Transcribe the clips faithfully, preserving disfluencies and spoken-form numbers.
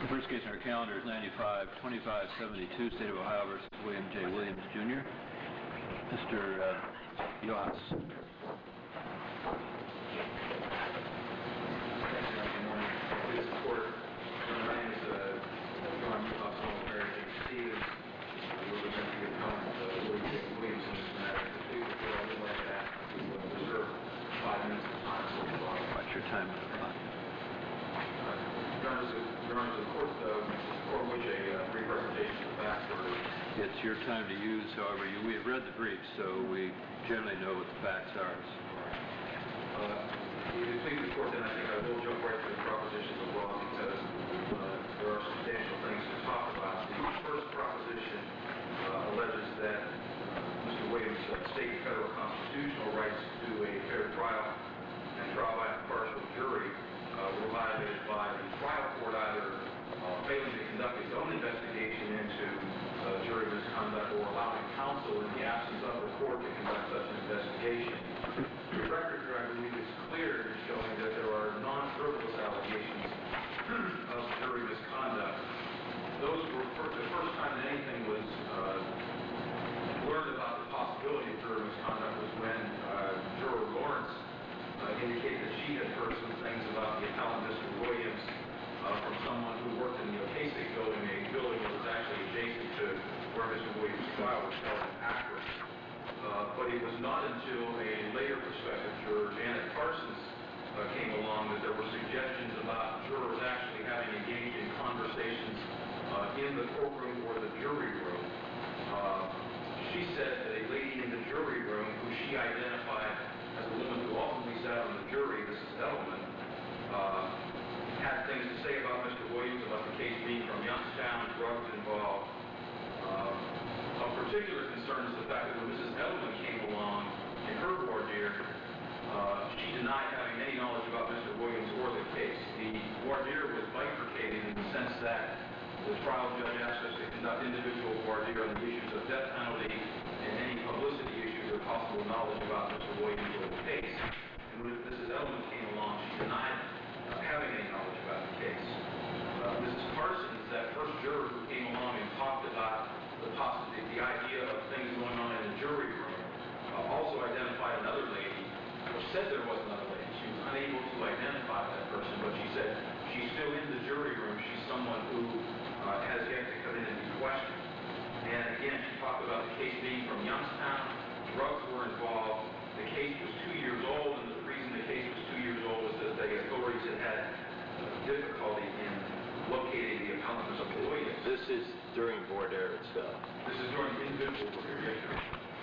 The first case on our calendar is ninety-five twenty-five seventy-two, State of Ohio versus William J. Williams, Junior Mister Uh, Yohass. Good morning. Please support. My name is uh, John Yohass, Military Stevens. We're going to give comment to William J. Williams in this matter. To speak before I would like to ask to reserve five minutes of time for the clock. Watch your time on the clock. Your Honor, the court, uh, the court which a uh, brief presentation of the facts were. It's your time to use, however, you, we have read the briefs, so we generally know what the facts are. Uh, if you please the court, then I think I will jump right to the propositions of law because uh, there are substantial things to talk about. The first proposition uh, alleges that uh, Mister Williams' uh, state and federal constitutional rights to a fair trial and trial by an impartial jury Uh, were violated by the trial court either uh, failing to conduct its own investigation into uh, jury misconduct or allowing counsel in the absence of the court to conduct such an investigation. The record here, I believe, is clear in showing that there are non-frivolous allegations of jury misconduct. Those were for the first time that anything was uh, learned about the possibility of jury misconduct was when uh, juror Lawrence Uh, indicate that she had heard some things about the appellant, Mister Williams, uh, from someone who worked in the Ocasek building, a building that was actually adjacent to where Mister Williams' trial was held in Akron. Uh, but it was not until a later prospective juror, Janet Parsons, uh, came along that there were suggestions about jurors actually having engaged in conversations uh, in the courtroom or the jury room. Uh, she said that a lady in the jury room, who she identified as a woman who ultimately sat on the jury, Missus Edelman, uh, had things to say about Mister Williams, about the case being from Youngstown, drugs involved. Uh, of particular concern is the fact that when Missus Edelman came along in her voir dire, uh, she denied having any knowledge about Mister Williams or the case. The voir dire was bifurcated in the sense that the trial judge asked us to conduct individual voir dire on the issues of death penalty and any publicity issues or possible knowledge about Mister Williams or the case. And when Missus Edelman came along, she denied uh, having any knowledge about the case. Uh, Missus Parsons, that first juror who came along and talked about the possibility, the idea of things going on in the jury room, uh, also identified another lady, or said there was another lady. She was unable to identify that person, but she said she's still in the jury room. She's someone who uh, has yet to come in and be questioned. And again, she talked about the case being from Youngstown. Drugs were involved. The case was two years old, and the reason the case was two years old was that the authorities had had difficulty in locating the appellant, Mister Williams. This is during voir dire itself. This is during individual voir dire.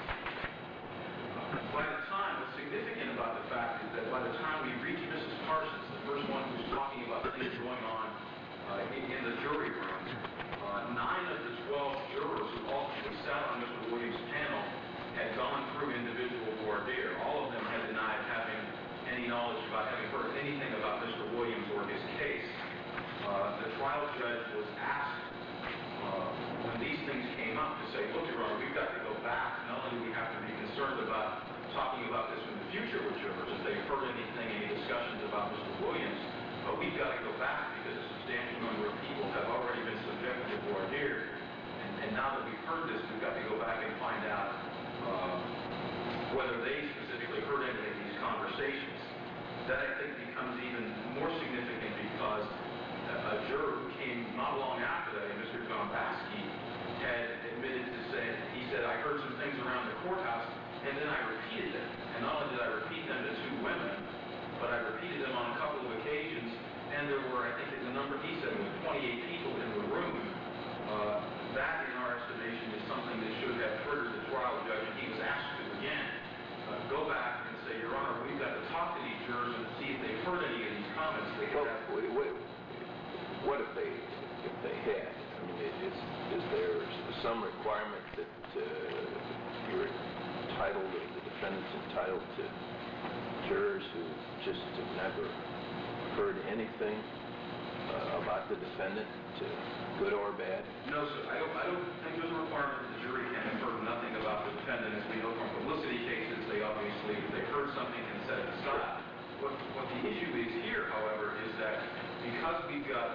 By the time, what's significant about the fact is that by the time we reach Missus Parsons, the first one who's talking about things going on uh, in, in the jury room, uh, nine of the twelve jurors who ultimately sat on Mister Williams' panel had gone through individual voir dire. All of them had denied having any knowledge about, having heard anything about Mister Williams or his case. Uh, the trial judge was asked uh, when these things came up to say, look, Your Honor, we've got to go back. Not only do we have to be concerned about talking about this in the future with jurors, if they've heard anything, any discussions about Mister Williams, but we've got to go back because a substantial number of people have already been subjected to voir dire. And, and now that we've heard this, we've got to go back and find out uh, whether they specifically heard any of these conversations. That, I think, becomes even more significant because a juror who came not long after that, Mister John Baskey, had admitted to say, he said, I heard some things around the courthouse, and then I repeated them. And not only did I repeat them to two women, but I repeated them on a couple of occasions, and there were, I think the number he said was twenty-eight people in the room. Uh, that, in our estimation, is something that should have triggered the trial judge, and he was asked to, again, uh, go back and say, Your Honor, we've got to talk to these jurors and see if they've heard any of these comments. They well, have. Wait, wait. What if they, if they had? I mean, is, is there some requirement that uh, you're entitled, or the defendant's entitled to jurors who just have never heard anything uh, about the defendant, uh, good or bad? No, sir. I don't, I don't think there's a requirement that the jury can have heard nothing about the defendant. As we know from publicity cases, they obviously, if they heard something, can set it aside. What, what the issue is here, however, is that because we've got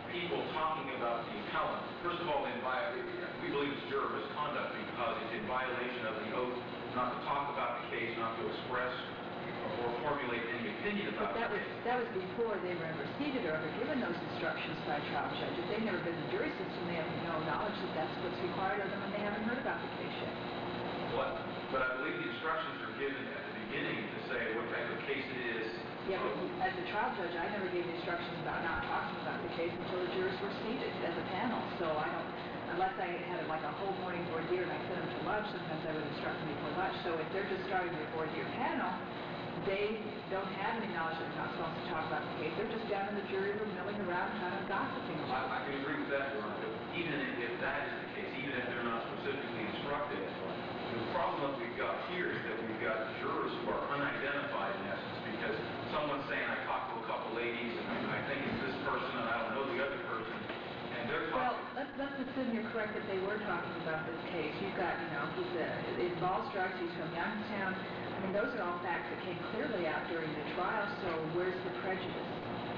people talking about the appellant, first of all, in vi- we believe it's juror misconduct because it's in violation of the oath not to talk about the case, not to express or formulate any opinion But about that the was, case. that was before they were ever seated or ever given those instructions by a trial judge. If they've never been in the jury system, they have no knowledge that that's what's required of them, and they haven't heard about the case yet. What? But I believe the instructions are given at the beginning to say what type of case it is. Yeah, but as a trial judge, I never gave instructions about not talking about the case until the jurors were seated as a panel. So I don't, unless I had like a whole morning voir dire and I sent them to lunch, sometimes I would instruct them before lunch. So if they're just starting their voir dire panel, they don't have any knowledge that they're not supposed to talk about the case. They're just down in the jury room milling around kind of gossiping I, about I can agree with that, Your Honor, but even if, if that is the case, even if they're not specifically instructed, the problem that we've got here is that we've got jurors who are unidentified in essence because someone's saying, I talked to a couple ladies and I think it's this person and I don't know the other person, and they're Well, talking. let's, let's assume you're correct that they were talking about this case. You've got, you know, he's a, it involves drugs, he's from Youngstown. I mean, those are all facts that came clearly out during the trial, so where's the prejudice?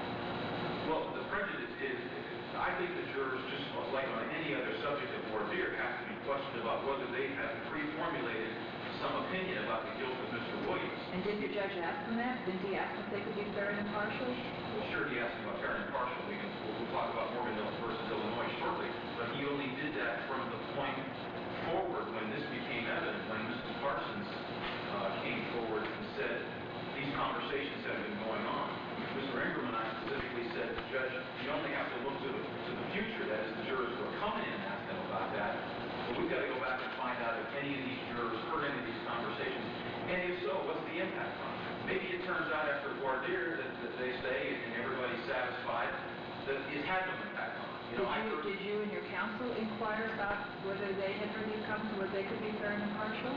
Well, the prejudice is, I think the jurors, just like on any other subject of voir dire, have to be questioned about whether they have pre-formulated some opinion about the guilt of Mister Williams. And didn't the judge ask them that? Didn't he ask them if they could be fair and impartial? Well, sure, he asked about fair and impartial. We can, we'll, we'll talk about Morgan versus Illinois shortly, but he only did that from the point forward when this became evident, when Missus Parsons uh, came forward and said, these conversations have been going on. Mister Ingram and I specifically said, Judge, you only have to look to the, to the future, that is, the jurors who are coming in and ask them about that, but we've got to go back and find out if any of these jurors heard any of these conversations, and if so, what's the impact on them? Maybe it turns out after voir dire that, that they say, and everybody's satisfied, that it had no impact on them. You know, did, I you, heard, did you and your counsel inquire about whether they had heard these comments, whether they could be fair and impartial?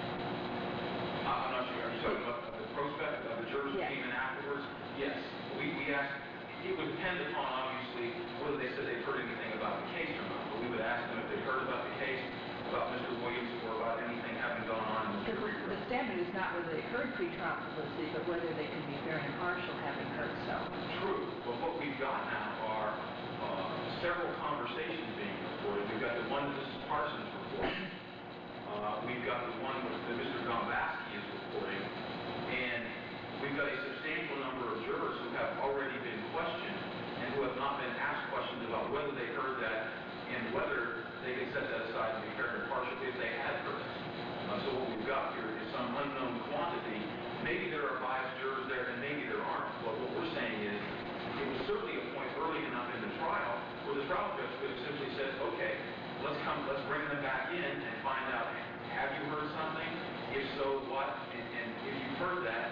I'm not sure, are you talking about the prospect of the jurors who Yes. came in afterwards? Yes. We, we asked, it would depend upon, obviously, whether they said they'd heard anything about the case or not. But we would ask them if they'd heard about the case, about Mister Williams, or about anything having gone on in the Because jury the room. standard is not whether they heard pretrial publicity, but whether they can be fair and impartial having heard so. True, but what we've got now are uh, several conversations being reported. We've got the one that Missus Parsons reported. Uh, we've got the one that Mister Gombaski is reporting. And we've got a substantial number of jurors who have already been questioned and who have not been asked questions about whether they heard that and whether they could set that aside and be fair and impartial if they had heard it. Uh, so what we've got here is some unknown quantity. Maybe there are biased jurors there and maybe there aren't. But what we're saying is it was certainly a point early enough in the trial where the trial judge could have simply said, okay, let's come, let's bring them back in and find out, have you heard something? If so, what? And, and if you've heard that,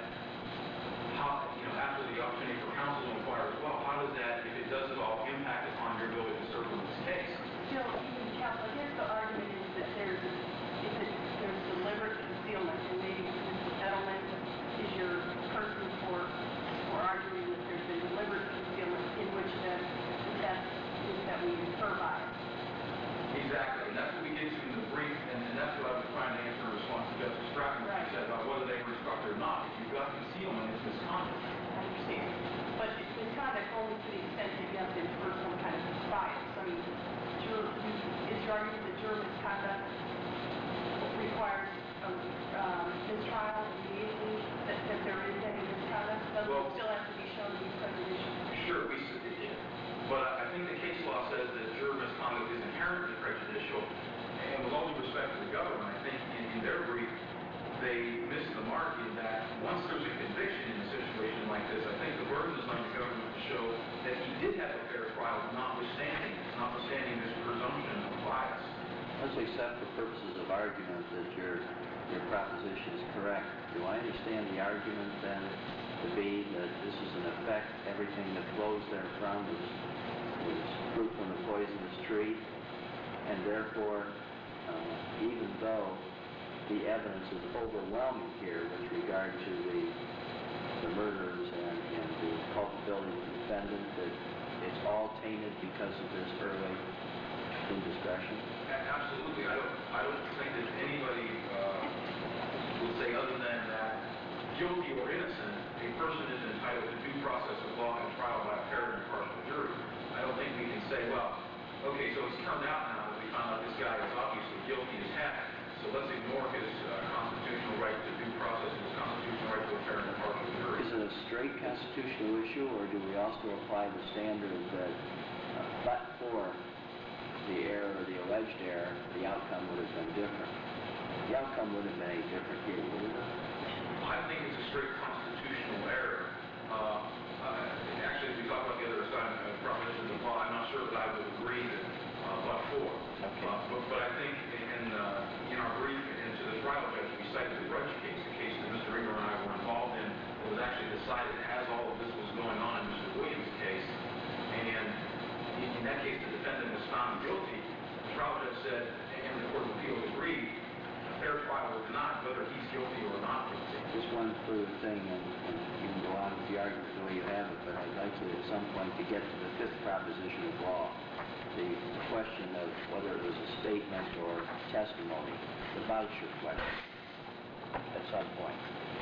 how, you know, after the opportunity for counsel to inquire as well, how does that, if it does at all, impact upon your ability to serve in this case? Still, even counsel, I guess the argument is that there's, if it, there's deliberate concealment, and maybe Mister Edelman is your person for, for arguing that there's been deliberate concealment in which that, that is that we infer bias. Exactly, and that's what we get to in the brief, and, and that's what I was trying to answer in response to Justice Stratton, when Right. she said about whether they were instructed or not. If you've got concealment, it's misconduct. I understand. But it's misconduct only to the extent that you have to infer some kind of bias. I mean, juror, is your argument that juror misconduct requires a um, mistrial immediately, that, that there is any misconduct? Does Well- it still have to be shown to be prejudicial? Sure, we, s- but I think the case law says that juror misconduct is inherently prejudicial, and with all due respect to the government, I think in, in their brief, they missed the mark in that once there's a conviction in a situation like this, I think the burden is on the government to show that he did have a fair trial, notwithstanding, notwithstanding this presumption of bias. Let's accept for purposes of argument that your your proposition is correct. Do I understand the argument then to be that this is in effect everything that flows therefrom is, is fruit from the poisonous tree, and therefore, uh, even though the evidence is overwhelming here with regard to the the murders and, and the culpability of the defendant, that it's all tainted because of this early indiscretion? A- Absolutely. I don't, I don't think that anybody uh, would say other than that, guilty or innocent, a person is entitled to due process of law and trial by a fair and impartial jury. I I don't think we can say, well, okay, so it's turned out now that we found out this guy is obviously guilty as heck, so let's ignore his uh, constitutional right to due process, his constitutional right to a fair and impartial jury. Is it a straight constitutional issue, or do we also apply the standard that, uh, but for the error or the alleged error, the outcome would have been different? The outcome would have been any different here, would it? I think it's a straight constitutional error. Uh, uh, actually, as we talk about the other side of the propositions of law, I'm not sure that I would agree that uh, but for. Okay. Uh, but, but I think in, uh, in our brief and to the trial judge, we cited the Rudge case, the case that Mister Ingram and I were involved in. It was actually decided as all of this was going on in Mister Williams' case. And in, in that case, the defendant was found guilty. The trial judge said, and the Court of Appeals agreed, a fair trial was denied whether he's guilty or not guilty. Just one further thing, and, and you can go on with the argument the way you have it, but I'd like to at some point to get to the fifth proposition of law, the question of whether it was a statement or testimony, the voucher question, at some point.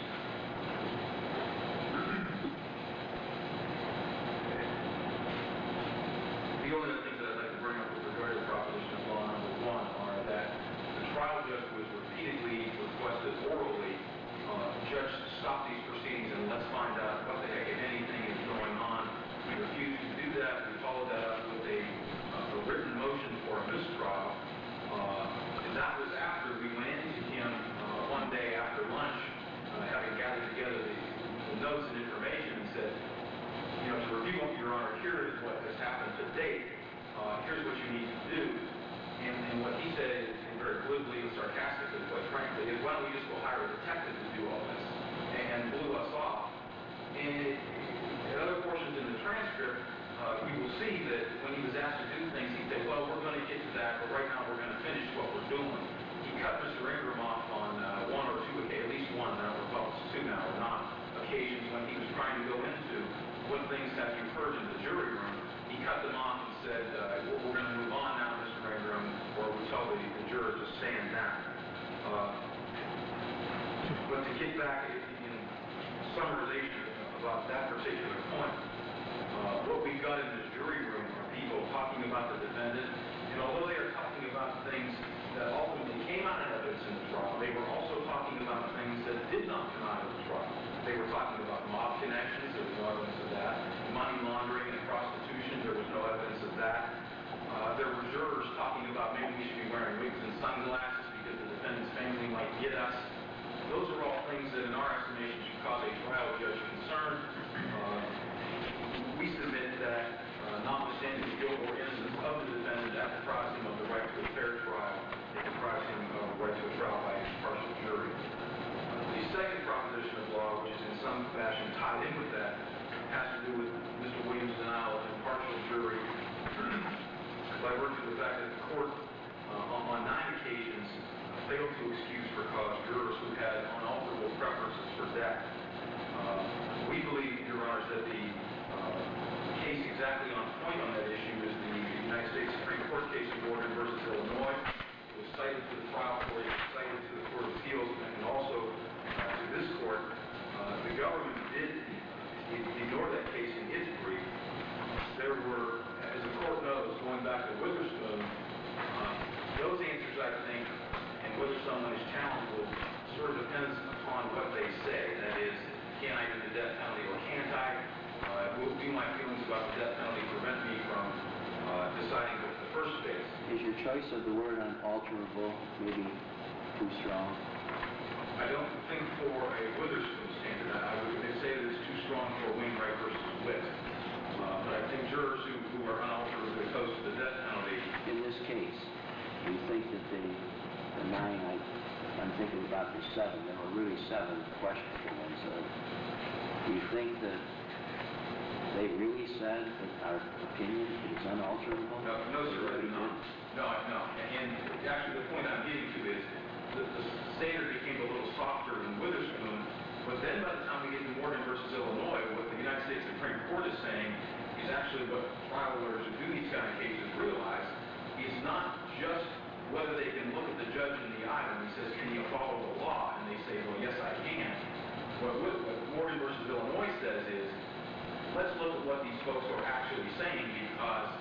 The only other things that I'd like to bring up with regard to the proposition of law number one are that the trial judge was repeatedly requested orally, uh, judge, stop these proceedings and let's find out what the heck, if anything, is going on. He refused to do that. We followed that up with a, uh, a written motion for a mistrial. Uh, and that was after we went into him uh, one day after lunch, uh, having gathered together the, the notes and information, and said, you know, to review, Your Honor, here is what has happened to date. Uh, here's what you need to do. And, and what he said, and very glibly and sarcastically, quite frankly, is why don't we just go hire a detective to do all this? And, and blew us off. And in other portions in the transcript, uh, we will see that when he was asked to do things, he'd say, well, we're going to get to that, but right now we're going to finish what we're doing. He cut Mister Ingram off on uh, one or two, at least one, I don't recall, it's two now or not, occasions when he was trying to go into what things have you heard in the jury room. He cut them off and said, uh, we're, we're going to move on now, Mister Ingram, or we tell the, the jurors to stand down. Uh, but to get back in, in summarization about that particular point, uh, what we've got in this jury room are people talking about the defendant, and although they are talking about things that ultimately came out of evidence in the trial, they were also talking about things that did not come out of the trial. They were talking about mob connections, there was no evidence of that. Money laundering and prostitution, there was no evidence of that. Uh, there were jurors talking about maybe we should be wearing wigs and sunglasses because the defendant's family might get us. Those are all things that in our estimation should cause a trial judge concern. Uh, we submit that, uh, notwithstanding the guilt or innocence of the defendant, that deprives him of the right to a fair trial. It deprives him of the right to a trial by a impartial jury. The second proposition of law, which is in some fashion tied in with that, has to do with Mister Williams' denial of an impartial jury by virtue of the fact that the court, uh, on, on nine occasions, uh, failed to excuse for cause jurors who had unalterable preferences for death. Uh, we believe, Your Honors, that the uh, case exactly on point on that issue is the United States Supreme Court case of Morgan versus Illinois. It was cited to the trial court, it was cited to the Court of Appeals, and also uh, to this court. Uh, the government did ignore that case in its brief. There were, as the court knows, going back to Witherspoon, uh, those answers, I think, and whether someone is challengeable, sort of depends upon what they say. That is, can I do the death penalty or can't I? Uh, will do my feelings about the death penalty prevent me from uh, deciding the, the first phase? Is your choice of the word unalterable maybe too strong? I don't think for a Witherspoon standard. I would say that it's too strong for Wainwright versus Witt. Uh, but I think jurors who, who are unalterably opposed to the death penalty. In this case, do you think that the, the nine, I, I'm thinking about the seven, there were really seven questionable ones. Uh, do you think that they really said that our opinion is unalterable? No, no, sir, I do not. No, no. And actually, the point I'm getting to is that the standard became a little softer in Witherspoon, but then by the time we get to Morgan versus Illinois, what the United States Supreme Court is saying is actually what trial lawyers who do these kind of cases realize is not just whether they can look at the judge in the eye when he says, can you follow the law? And they say, well, yes, I can. What, what Morgan versus Illinois says is, let's look at what these folks are actually saying, because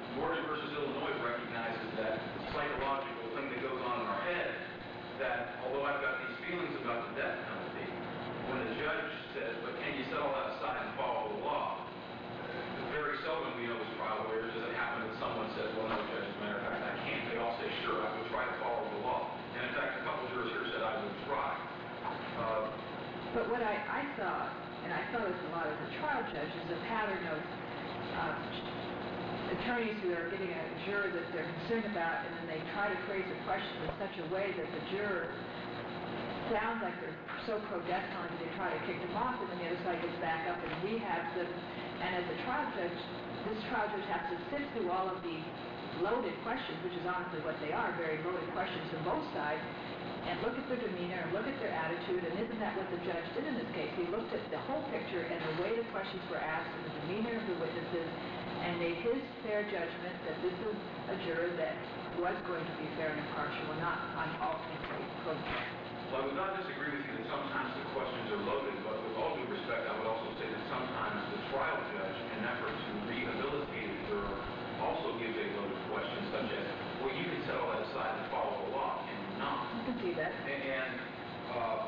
Morgan versus Illinois recognizes that psychological thing that goes on in our head, that although I've got these feelings about the death penalty, when the judge says, but can you set all that aside and follow the law? Very seldom we know as trial lawyers does it happen that someone says, well, no, Judge, as a matter of fact, I can't. They all say, sure, I will try to follow the law. And in fact, a couple of jurors here said, I will try. Uh, But what I, I saw, and I saw this a lot as a trial judge, is a pattern of uh, attorneys who are getting a juror that they're concerned about, and then they try to phrase a question in such a way that the juror sounds like they're so pro-death penalty, they try to kick them off, and then the other side gets back up and rehabs them. And as a trial judge, this trial judge has to sift through all of the loaded questions, which is honestly what they are, very loaded questions from both sides, and look at their demeanor, and look at their attitude, and isn't that what the judge did in this case? He looked at the whole picture and the way the questions were asked and the demeanor of the witnesses, and made his fair judgment that this is a juror that was going to be fair and impartial, and not on all things pro-death. Well, I would not disagree with you that sometimes the questions are loaded, but with all due respect, I would also say that sometimes the trial judge, in an effort to rehabilitate a juror, also gives a loaded question, such as, well, you can set all that aside and follow the law, can you not? You can see that. And uh,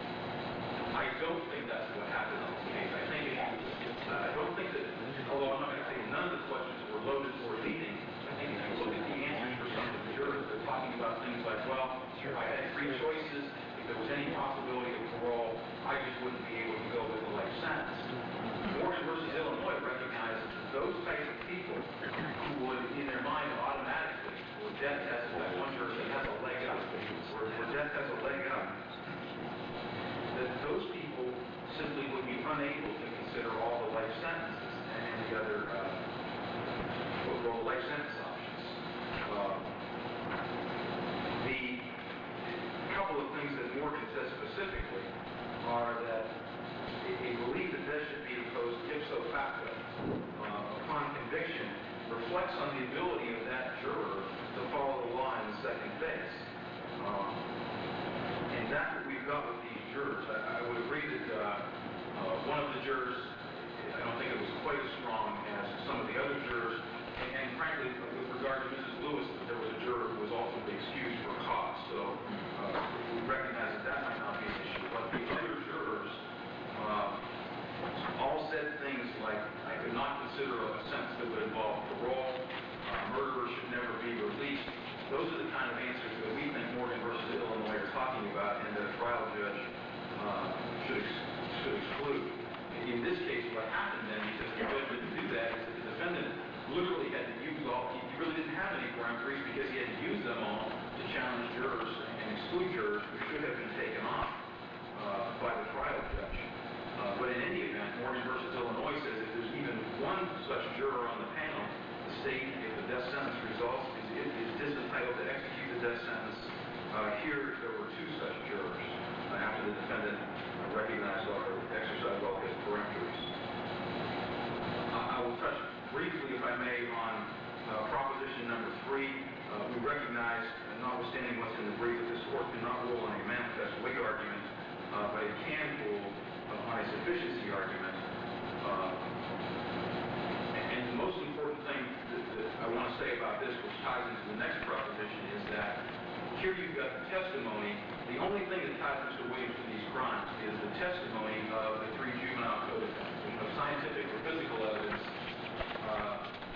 I don't think that's what happened in this case. I think, uh, I don't think that, although I'm not going to say none of the questions were loaded or leading, I think if you look at the answers for some of the jurors, they're talking about things like, well, I had three choices. If there was any possibility of parole, I just wouldn't be able to go with a life sentence. Morgan versus Illinois recognizes that those types of people who would, in their mind, automatically, where death has, that one juror that has a leg up, where, where death has a leg up, that those people simply would be unable to consider all the life sentences and the other, uh, all the life sentence options. Uh, the couple of things that Morgan says specifically are that a belief that death should be imposed ipso facto uh, upon conviction reflects on the ability of that juror to follow the law in the second phase. Um, and that's what we've got with these jurors. I, I would agree that uh, uh, one of the jurors, I don't think it was quite as strong as some of the other jurors, and, and frankly, with regard to Missus Lewis, there was a juror who was ultimately excused for cause. So uh, we recognize that that might not be an issue. But the other jurors uh, all said things like, I could not consider a sentence that would involve parole, uh, murderers should never be released. Those are the kind of answers that we think Morgan versus Illinois are talking about and that a trial judge uh, should, ex should exclude. In this case, what happened then, because the judge didn't do that, is that the defendant literally had to use all, he really didn't have any peremptories because he had to use them all to challenge jurors and exclude jurors who should have been taken off uh, by the trial judge. Uh, but in any event, Morgan versus Illinois says if there's even one such juror on the panel, the state, if the death sentence results, is, is disentitled to execute the death sentence. Uh, here, there were two such jurors uh, after the defendant uh, recognized or exercised all his peremptories. Uh, I will touch briefly, if I may, on uh, proposition number three. Uh, we recognize, uh, notwithstanding what's in the brief, that this court cannot rule on a manifest weight argument, uh, but it can rule uh, on a sufficiency argument. Uh, and, and the most important thing that, that I want to say about this, which ties into the next proposition, is that here you've got the testimony. The only thing that ties Mister Williams to these crimes is the testimony of the three juvenile co-defendants. There's no scientific or physical evidence. Uh,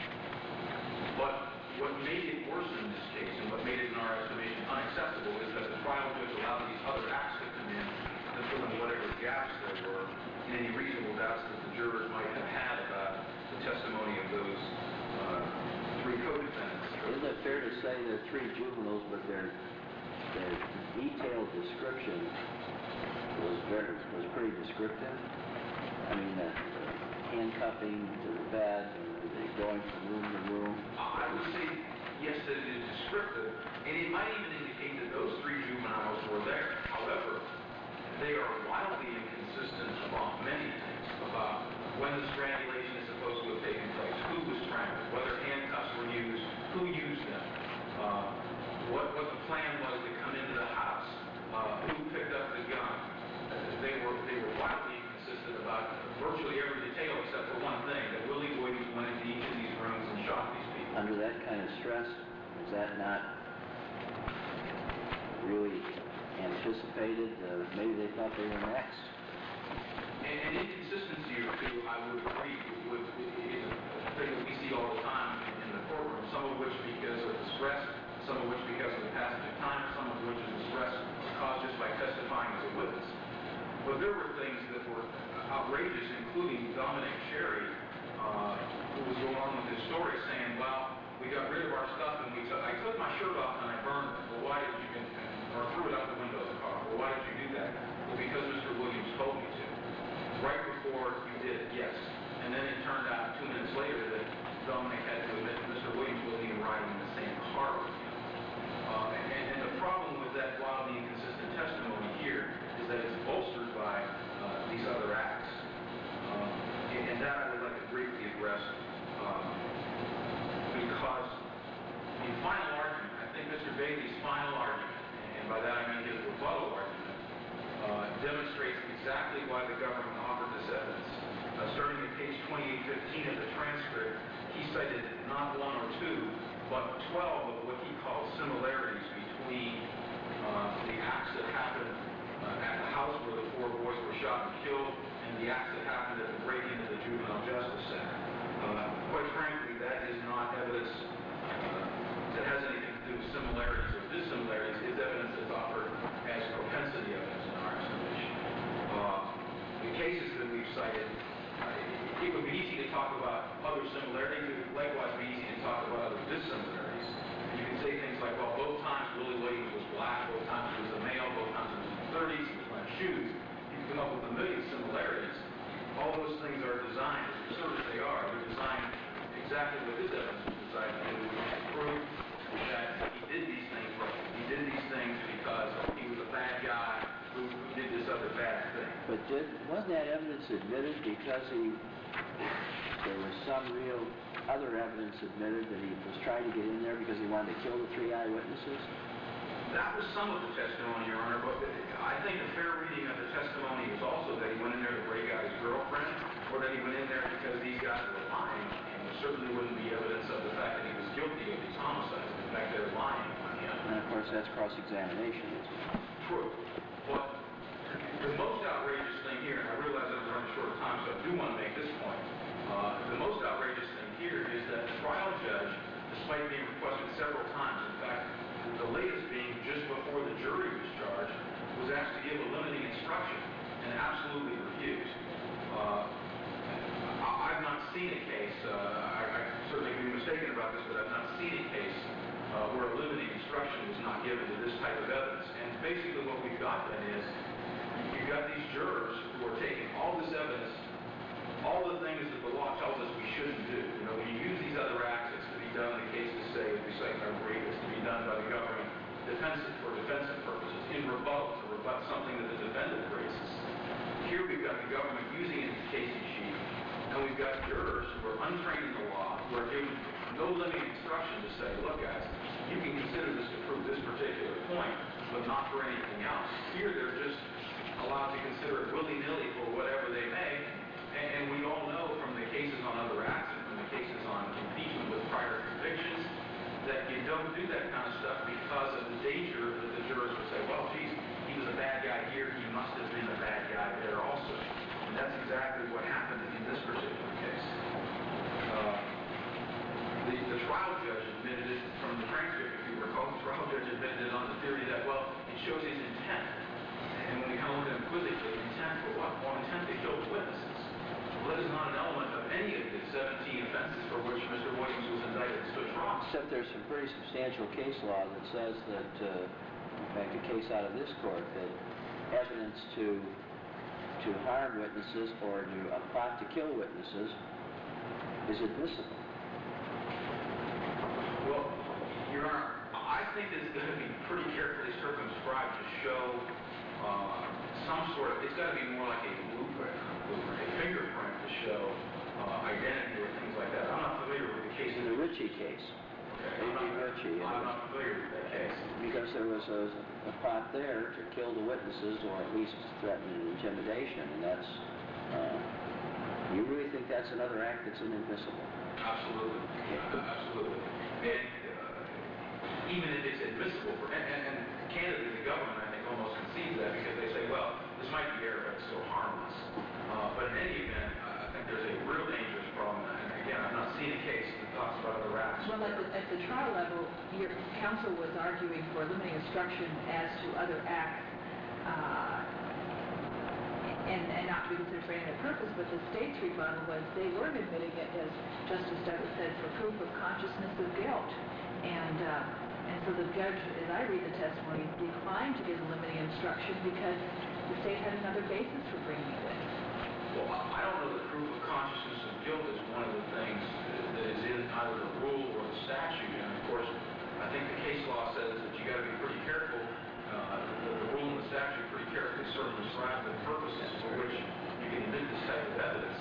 but what made it worse in this case, and what made it, in our estimation, unacceptable, is that the trial judge allowed these other acts to come in to fill in whatever gaps there were, and any reasonable doubts that the jurors might have had about the testimony of those uh, three co-defendants. Isn't it fair to say they're three juveniles, but their, their detailed description was very was pretty descriptive? I mean, uh, handcuffing to the bed, and they going from room to room. I would say, yes, that it is descriptive, and it might even indicate that those three juveniles were there. However, they are wildly inconsistent about many things, about when the strangulation is supposed to have taken place, who was strangled, whether handcuffs were used, who used them, uh, what, what the plan was to come into the house, uh, who picked up the gun. Uh, they were they were wildly inconsistent about virtually every detail except for one thing, that Willie Williams went into each of these rooms and shot these people. Under that kind of stress, is that not really anticipated? Uh, maybe they thought they were next. And, and inconsistency or two, I would agree, with, is a thing that we see all the time in the courtroom, some of which because of the stress, some of which because of the passage of time, some of which is the stress caused just by testifying as a witness. But there were things that were outrageous, including Dominic Sherry, uh, who was going on with his story saying, well, we got rid of our stuff and we took, I took my shirt off and I burned it. Well, why did you, or threw it out the window of the car. Well, why did you do that? Well, because Mister Williams told me to. Right before you did it, yes. And then it turned out two minutes later that Dominic had to admit that Mister Williams wasn't even riding in the same car with him. Uh, and, and the problem with that wildly inconsistent testimony here is that it's bolstered by uh, these other acts. Um, and, and that I would like to briefly address um, because in final argument, I think Mister Bailey's final argument, and by that I mean his rebuttal argument, uh, demonstrates exactly why the government offered this evidence. Uh, starting at page twenty-eight fifteen of the transcript, he cited not one or two, but twelve of what he called similarities between uh, the acts that happened uh, at the house where the four boys were shot and killed and the acts that happened at the break-in of the Juvenile Justice Center. Uh, quite frankly, that is not evidence uh, that has anything to do with similarities or dissimilarities. It's evidence that's offered as propensity evidence in our estimation. Uh, the cases that we've cited, uh, it would be easy to talk about other similarities. It would likewise be easy to talk about other dissimilarities. And you can say things like, well, both times Willie Williams was black, both times he was a male, both times he was in the thirties, he was wearing shoes. You can come up with a million similarities. All those things are designed, as absurd as they are, they're designed exactly what this evidence was designed to do, which is to prove that he did these things, but he did these things because he was a bad guy who, who did this other bad thing. But did, wasn't that evidence admitted because he, there was some real other evidence admitted that he was trying to get in there because he wanted to kill the three eyewitnesses? That was some of the testimony, Your Honor, but I think a fair reading of the testimony was also that he went in there to break out his girlfriend, or that he went in there because these guys were lying, and there certainly wouldn't be evidence of the fact that he was guilty of these homicides. In fact, they were lying on him. And of course, that's cross-examination, isn't it? True. But the most outrageous thing here, and I realize that I'm running short of time, so I do want to make this point. Uh, the most outrageous thing here is that the trial judge, despite being requested several times, in fact, the latest being just before the jury was charged, was asked to give a limiting instruction and absolutely refused. Uh, I, I've not seen a case, uh, I, I certainly could be mistaken about this, but I've not seen a case uh, where a limiting instruction was not given to this type of evidence. And basically what we've got then is, you've got these jurors who are taking all this evidence, all the things that the law tells us we shouldn't do. You know, when you use these other acts, it's to be done in the cases, say, as we cite in our brief, it's to be done by the government defensive for defensive purposes, in rebuttal, to rebut something that the defendant raises. Here we've got the government using it as casing sheet, and we've got jurors who are untrained in the law, who are given no limiting instruction to say, look guys, you can consider this to prove this particular point, but not for anything else. Here they're just allowed to consider it willy-nilly for whatever they may, and, and we all know from the cases on other acts and from the cases on impeachment with prior convictions that you don't do that kind of stuff because of the danger that the jurors will say, well, geez, he was a bad guy here, he must have been a bad guy there also. And that's exactly what happened in this particular case. Uh, the, the trial judge admitted it from the transcript, if you recall, the trial judge admitted it on the theory that, well, it shows his intent. And when we come look at him quizzically, intent for what? Well, intent to kill the witnesses. Well, that is not an element of any of the seventeen offenses for which Mister Williams was indicted and stood trial. Except there's some pretty substantial case law that says that, uh, in fact, a case out of this court, that evidence to to harm witnesses or to a plot to kill witnesses is admissible. Well, Your Honor, I think it's going to be pretty carefully circumscribed to show uh, some sort of, it's got to be more like a blueprint, a fingerprint to show uh, identity or things like that. I'm not familiar with the case. In the Ritchie case. Okay, I'm, not, Ritchie, I'm not familiar with that case. Because there was a, a plot there to kill the witnesses or at least threaten intimidation, and that's, uh, you really think that's another act that's inadmissible? Absolutely. Uh, absolutely. And uh, even if it's admissible, for, and, and, and candidly, the government, I think, almost concedes that because they say, well, this might be error, but it's still harmless. Uh, but in any event, I think there's a real dangerous problem. And again, I've not seen a case that talks about other acts. Well, at the, at the trial level, your counsel was arguing for limiting instruction as to other acts, uh, and, and not to be considered for any other purpose, but the state's rebuttal was they weren't admitting it, as Justice Douglas said, for proof of consciousness of guilt. And, uh, and so the judge, as I read the testimony, declined to give a limiting instruction because the state had another basis for bringing it in. Well, I don't know that proof of consciousness of guilt is one of the things that is in either the rule or the statute. And of course, I think the case law says that you got to be pretty careful. Uh, the, the rule and the statute pretty carefully circumscribe the purposes for which you can admit this type of evidence.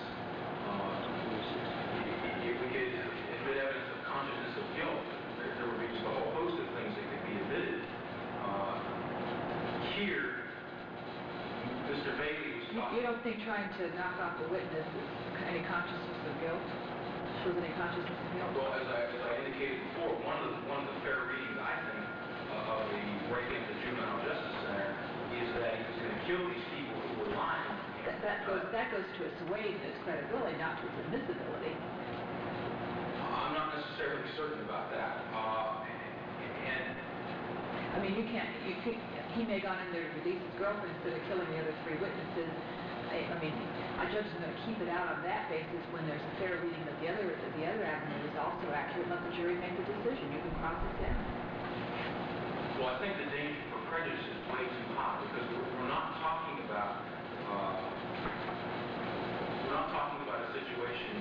Uh, if we could admit evidence of consciousness of guilt, there, there would be just a whole host of things that could be admitted. Uh, here, Mister Bailey was You, talking... you don't think trying to knock off a witness is any consciousness of guilt? Shows any consciousness of guilt? Well, as I, as I indicated before, one of the, one of the fair readings, I think, uh, of the break-in at the Juvenile Justice Center is that he was going to kill these people who were lying. That, that goes that goes to assuage his credibility, not to his admissibility. I'm not necessarily certain about that. Uh, and I mean, you can't. You can't, he may have gone in there to release his girlfriend instead of killing the other three witnesses. I, I mean, a judge is going to keep it out on that basis when there's a fair reading that the other that the other avenue is also accurate. Let the jury make the decision. You can cross-examine. well, I think the danger for prejudice is way too high because we're, we're not talking about. Uh, we're not talking about a situation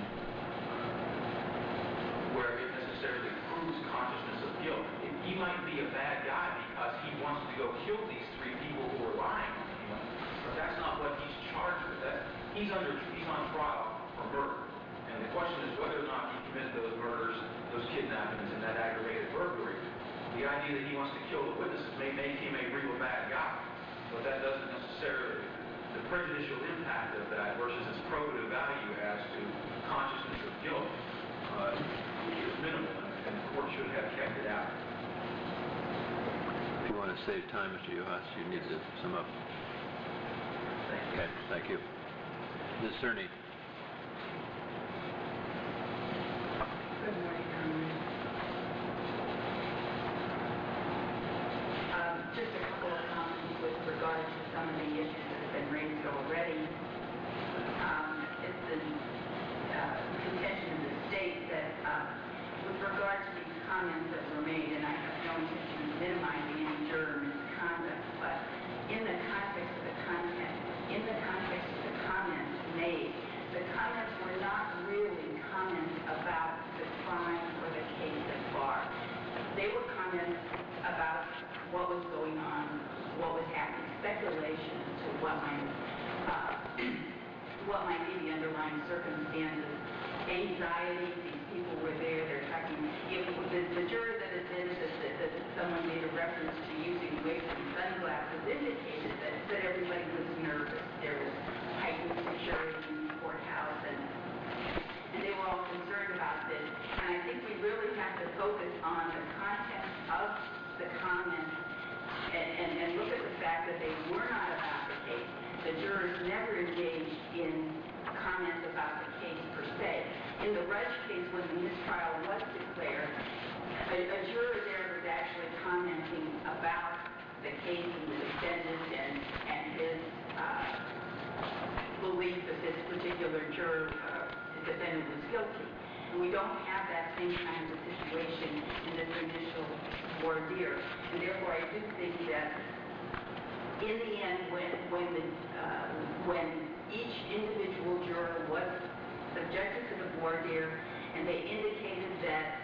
where it necessarily proves consciousness of guilt. He might be a bad guy because he wants to go kill these three people who are lying on him, but that's not what he's charged with. That, he's under he's on trial for murder, and the question is whether or not he committed those murders, those kidnappings, and that aggravated burglary. The idea that he wants to kill the witnesses may make him a real bad guy, but that doesn't necessarily the prejudicial impact of that versus its probative value as to consciousness of guilt uh, is minimal, and the court should have kept it out. If you want to save time, Mister Uhas, you need to sum up. Okay, thank you. Miz Cerny. Good morning, Congressman. Um, just a couple of comments with regard to some of the issues that have been raised already. Um, it's the uh, contention of the state that uh, with regard to these comments that were made, and I have no intention of minimizing any juror misconduct, but in the context of the content, in the context of the comments made, the comments were not really comments about the crime or the case at bar. They were comments about what was going on, what was happening, speculation as to what might, uh, what might be the underlying circumstances, anxiety. These people were there. They're talking. If the, the juror that is in that, that, that someone made a reference to using wigs and sunglasses indicated that, that everybody was nervous. There was heightened security in the courthouse, and and they were all concerned about this. And I think we really have to focus on the content of the comments and, and, and look at the fact that they were not about the case. The jurors never engaged in comments about the case per se. In the Rudge case, when the mistrial was declared, a, a juror there was actually commenting about the case and the defendant and, and his uh, belief that this particular juror, uh, defendant was guilty. And we don't have that same kind of situation in this initial voir dire. And therefore, I do think that in the end, when when the uh, when each individual juror was subjected to the voir dire, and they indicated that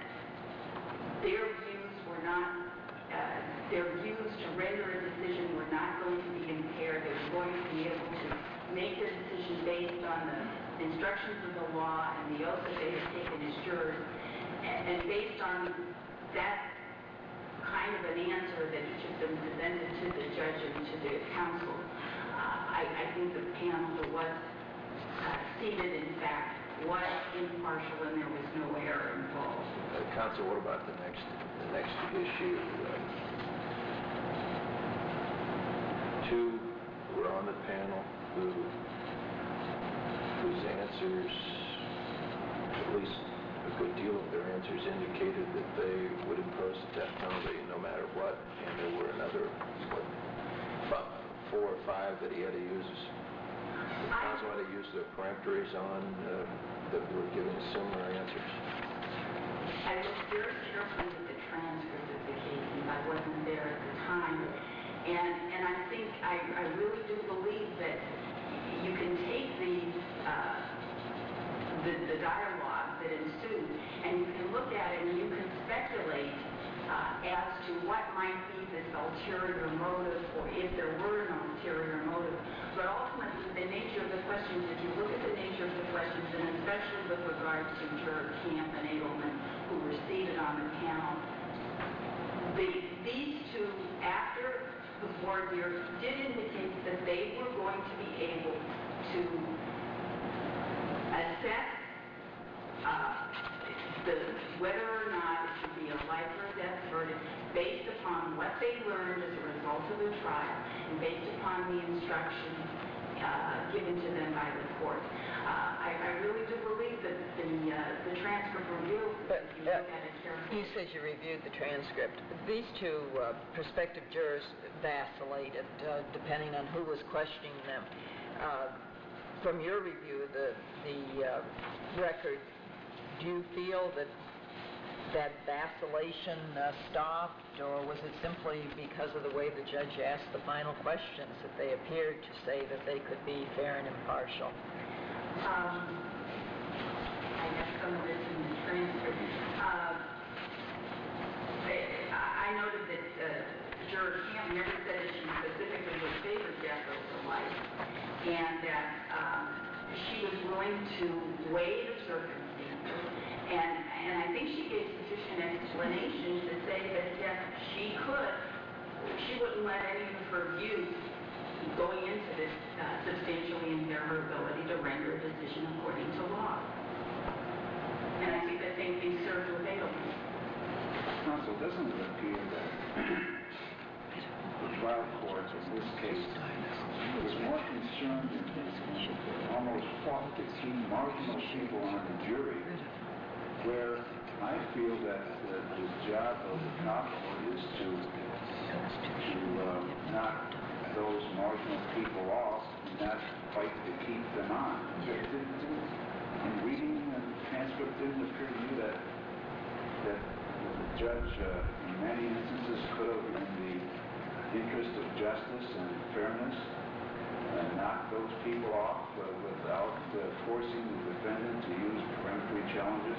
their views were not uh, their views to render a decision were not going to be impaired. They were going to be able to make their decision based on the instructions of the law and the oath that they had taken as jurors, and, and based on that kind of an answer that each of them presented to the judge and to the counsel, uh, I, I think the panel was uh, seated, in fact, was impartial and there was no error involved. Uh, Counsel, what about the next, the next issue? Uh, two were on the panel who, whose answers, at least a good deal of their answers, indicated that they would impose the death penalty no matter what, and there were another, what, fi- four or five that he had to use, the counsel had to use the peremptories on, uh, that were giving similar answers. I looked very carefully at the transcript of the case, and I wasn't there at the time. And, and I think, I, I really do believe that you can take the, uh, the, the dialogue that ensued, and you can look at it and you can speculate uh, as to what might be this ulterior motive, or if there were an ulterior motive. But ultimately, the nature of the questions, if you look at the nature of the questions, and especially with regard to Juror Camp and Edelman, who were seated on the panel, the, these two, after the voir dire, did indicate that they were going to be able to assess uh, the, whether or not it should be a life or death verdict based upon what they learned as a result of the trial and based upon the instructions uh, given to them by the court. Uh, I, I really do believe that the, uh, the transcript reveals that if you look at it carefully. You said you reviewed the transcript. These two uh, prospective jurors vacillated uh, depending on who was questioning them. Uh, from your review of the, the uh, record, do you feel that that vacillation uh, stopped, or was it simply because of the way the judge asked the final questions that they appeared to say that they could be fair and impartial? Um, I have some of this in the transcript. Uh, I, I noted that uh, Juror Camp never said that she specifically would favor death over life, and that um, she was willing to weigh the circumstances, and, and I think she gave sufficient explanation to say that yes, she could, she wouldn't let any of her views going into this uh, substantially impair her ability to render a decision according to law. And I think the same thing served with Edelman. Counsel, doesn't it appear that the trial court in this case was more concerned in, in almost fought to keep marginal people on the jury, where I feel that the, the job of the trial court is to, to um, knock those marginal people off and not fight to keep them on. It didn't do it. In reading the transcript, didn't appear to you that, that the judge, uh, in many instances, could have, in the interest of justice and fairness, uh, knocked those people off uh, without uh, forcing the defendant to use peremptory challenges?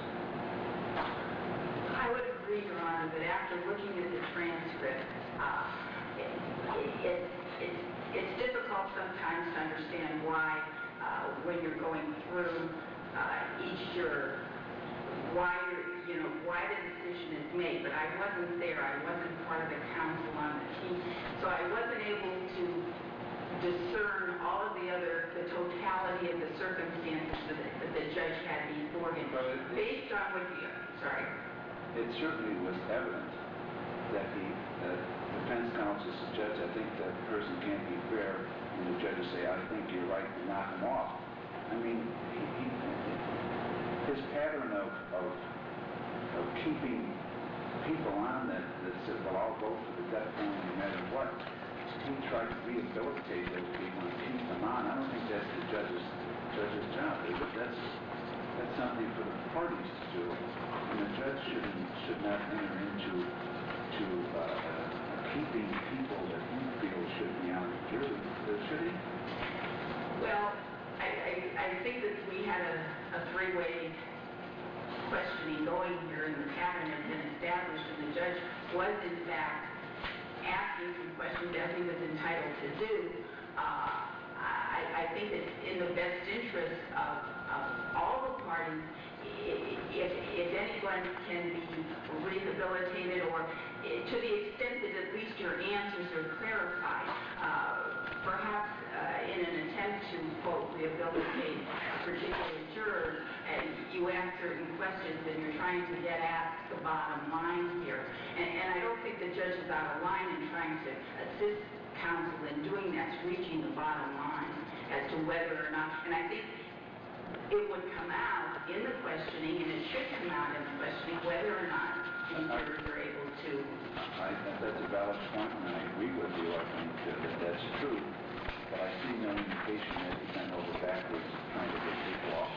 I would agree, Your Honor, that after looking at the transcript, uh, it, it, it, it's difficult sometimes to understand why, uh, when you're going through uh, each juror, why you know why the decision is made. But I wasn't there. I wasn't part of the counsel on the team, so I wasn't able to discern all of the other, the totality of the circumstances that, that the judge had before him. But it, based on what the sorry. It certainly was evident that the uh, defense counsel said, Judge, I think that person can't be fair, and the judges say, I think you're right to knock him off. I mean, he, he, his pattern of, of, of keeping people on that, that said, well, I'll go for the death penalty no matter what, he tried to rehabilitate those people and keep them on. I don't think that's the judge's, judge's job, is it? That's, that's something for the parties to do. And the judge should, should not enter into to, uh, uh, keeping people that he feels should be on the jury, should he? Well, I, I, I think that we had a, a three-way questioning going here, and the pattern had been established, and the judge was, in fact, asking some questions as he was entitled to do. Uh, I, I think it's in the best interest of, of all the parties, if, if anyone can be rehabilitated, or to the extent that at least your answers are clarified, uh, perhaps uh, in an attempt to, quote, rehabilitate a particular juror, and you ask certain questions and you're trying to get at the bottom line here. And, and I don't think the judge is out of line in trying to assist counsel in doing that, reaching the bottom line as to whether or not, and I think it would come out in the questioning, and it should come out in the questioning, whether or not these jurors are able to. I, that's a valid point, and I agree with you. I think uh, that that's true. But I see no indication that he bent over backwards trying to get people off.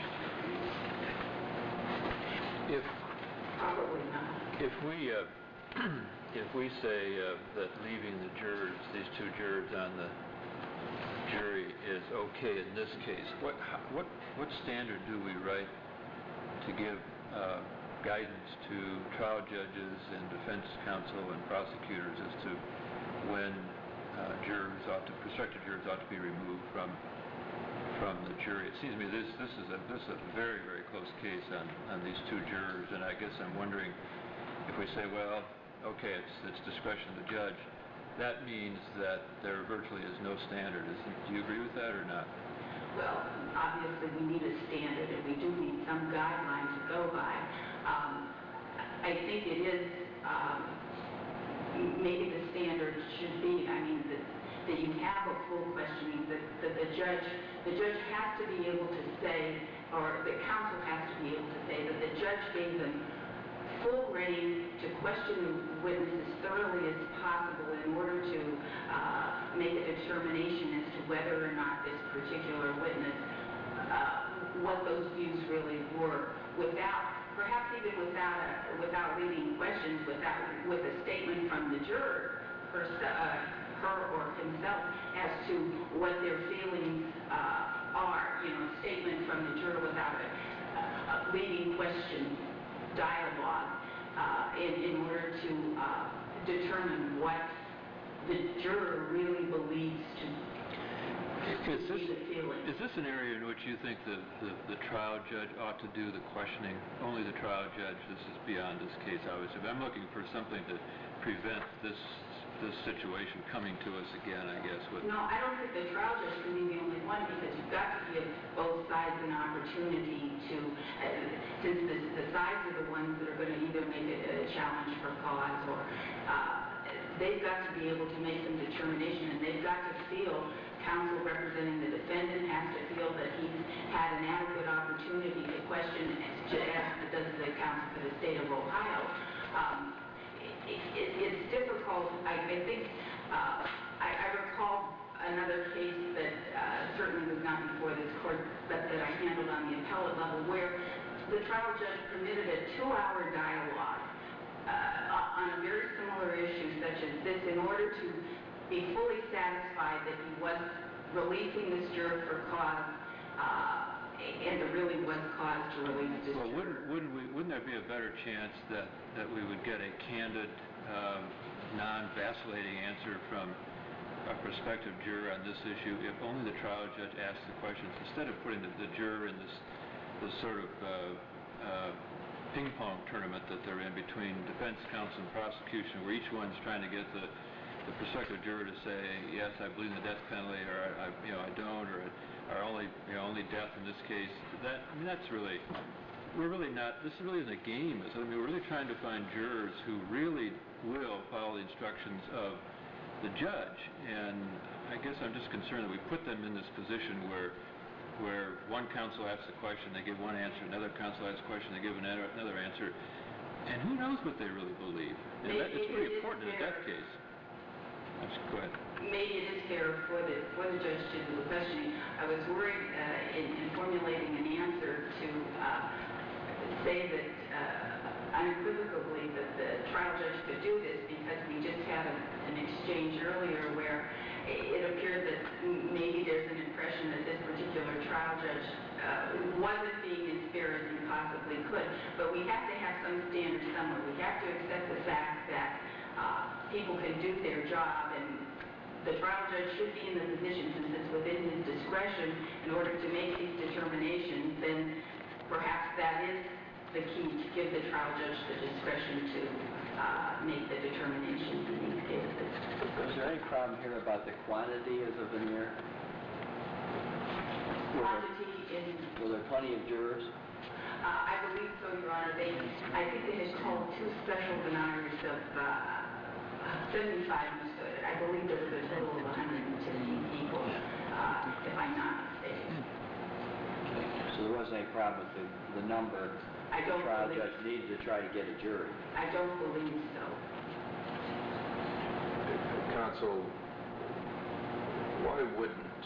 If, Probably not. if we, uh, if we say uh, that leaving the jurors, these two jurors on the jury is okay in this case, what, how, what, what standard do we write to give uh, guidance to trial judges and defense counsel and prosecutors as to when uh, jurors ought to, prospective jurors ought to be removed from from the jury? It seems to me this this is a this is a very very close case on on these two jurors, and I guess I'm wondering if we say, well, okay, it's it's discretion of the judge, that means that there virtually is no standard. Is, do you agree with that or not? Well, obviously we need a standard, and we do need some guideline to go by. Um, I think it is, um, maybe the standard should be, I mean, that, that you have a full questioning, that, that the judge, the judge has to be able to say, or the counsel has to be able to say that the judge gave them full rein to question the witness as thoroughly as possible in order to uh, make a determination as to whether or not this particular witness, uh, what those views really were, without, perhaps even without a, without leading questions, without, with a statement from the juror, her, uh, her or himself, as to what their feelings uh, are, you know, a statement from the juror without a, a leading question, dialogue, uh, in, in order to uh, determine what the juror really believes to, to is be this, the feeling. is this an area in which you think the, the, the trial judge ought to do the questioning? Only the trial judge. This is beyond this case, obviously. But I'm looking for something to prevent this this situation coming to us again, I guess. With No, I don't think the trial judge can be the only one, because you've got to give both sides an opportunity to, uh, since the, the sides are the ones that are going to either make it a challenge for cause, or uh, they've got to be able to make some determination, and they've got to feel, counsel representing the defendant has to feel that he's had an adequate opportunity to question, to ask, does the counsel for the state of Ohio. Um, It, it, it's difficult. I, I think, uh, I, I recall another case that uh, certainly was not before this court, but that I handled on the appellate level, where the trial judge permitted a two-hour dialogue uh, on a very similar issue such as this, in order to be fully satisfied that he was releasing this juror for cause, uh, and there really was cause to release this well, juror. wouldn't, wouldn't, we, wouldn't there be a better chance that, that we would get a candid, um, non-vacillating answer from a prospective juror on this issue if only the trial judge asked the questions, instead of putting the, the juror in this, this sort of uh, uh, ping-pong tournament that they're in between defense counsel and prosecution, where each one's trying to get the, the prospective juror to say, yes, I believe in the death penalty, or I, you know, I don't, or are only, you know, only death in this case. That, I mean, that's really, we're really not, this really isn't a game. I mean, we're really trying to find jurors who really will follow the instructions of the judge. And I guess I'm just concerned that we put them in this position where, where one counsel asks a question, they give one answer, another counsel asks a question, they give another, another answer. And who knows what they really believe? And that, it's pretty important in a death case. Let's go ahead. Maybe it is fair for the, for the judge to do the questioning. I was worried uh, in, in formulating an answer to uh, say that uh, unequivocally that the trial judge could do this, because we just had a, an exchange earlier where it appeared that maybe there's an impression that this particular trial judge uh, wasn't being as fair as he possibly could. But we have to have some standard somewhere. We have to accept the fact that uh, people can do their job, and the trial judge should be in the position, since it's within his discretion, in order to make these determinations. Then perhaps that is the key, to give the trial judge the discretion to uh, make the determinations in these cases. Is there any problem here about the quantity of the veneer? Quantity in... Were there plenty of jurors? Uh, I believe so, Your Honor. They, I think they had called two special deniers of uh, seventy-five understood it. I believe there was a total of one hundred fifteen people, uh, if I'm not mistaken. So there wasn't any problem with the, the number I the don't trial believe- judge needed to try to get a jury? I don't believe so. Counsel, why wouldn't,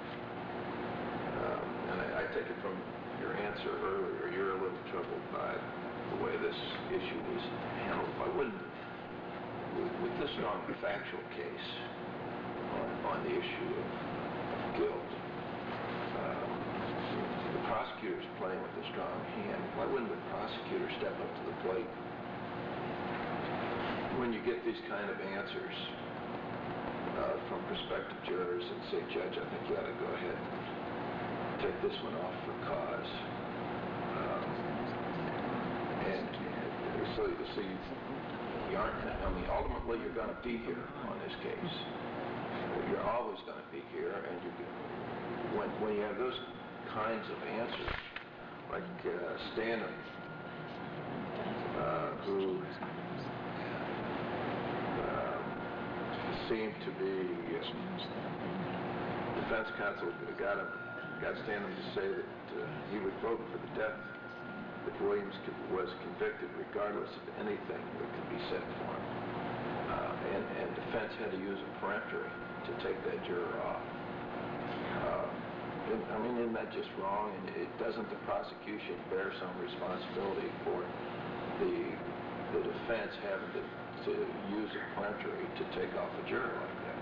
um, and I, I take it from your answer earlier, you're a little troubled by the way this issue was handled. Why wouldn't, with, with this strong factual case on, on the issue of, of guilt, um, the prosecutor's playing with a strong hand. Why wouldn't the prosecutor step up to the plate when you get these kind of answers uh, from prospective jurors and say, Judge, I think you ought to go ahead and take this one off for cause. Um, and so, so you, you aren't, I mean, ultimately you're going to be here on this case. You're always going to be here, and you, when, when you have those kinds of answers, like uh, Stanton, uh, who seemed to be, uh, defense counsel got him, got Stanton to say that uh, he would vote for the death if Williams could, was convicted regardless of anything that could be said for him. Uh, and, and defense had to use a peremptory to take that juror off. Uh, and, I mean, isn't that just wrong? And it, doesn't the prosecution bear some responsibility for the, the defense having to to use a peremptory to take off a juror like that?